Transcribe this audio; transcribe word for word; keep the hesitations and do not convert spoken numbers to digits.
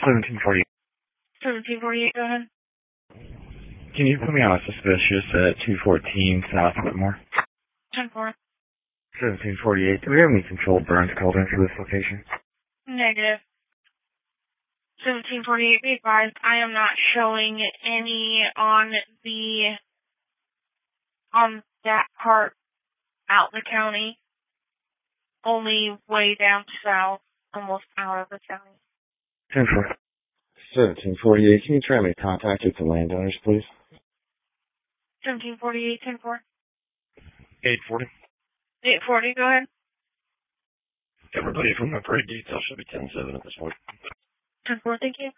seventeen forty-eight. seventeen forty-eight, go ahead. Can you put me on a suspicious at two fourteen South Whitmore? ten four. seventeen forty-eight. Do we have any controlled burns called in for this location? Negative. seventeen forty-eight, be advised, I am not showing any on the, on that part out in the county. Only way down south, almost out of the county. ten four. seventeen forty-eight. Can you try me to contact with the landowners, please? seventeen forty-eight, ten four. eight forty. eight forty, go ahead. Everybody from the parade detail should be ten seven at this point. ten four, thank you.